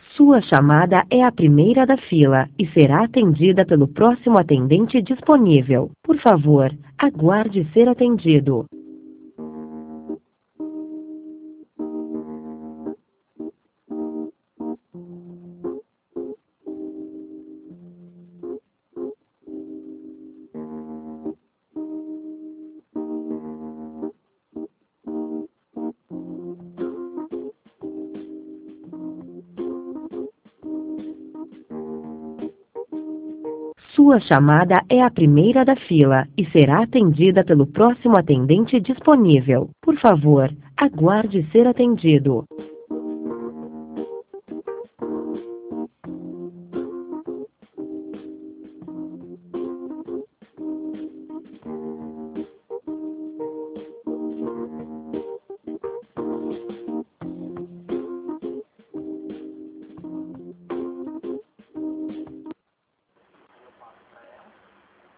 Sua chamada é a primeira da fila e será atendida pelo próximo atendente disponível. Por favor, aguarde ser atendido. Sua chamada é a primeira da fila e será atendida pelo próximo atendente disponível. Por favor, aguarde ser atendido.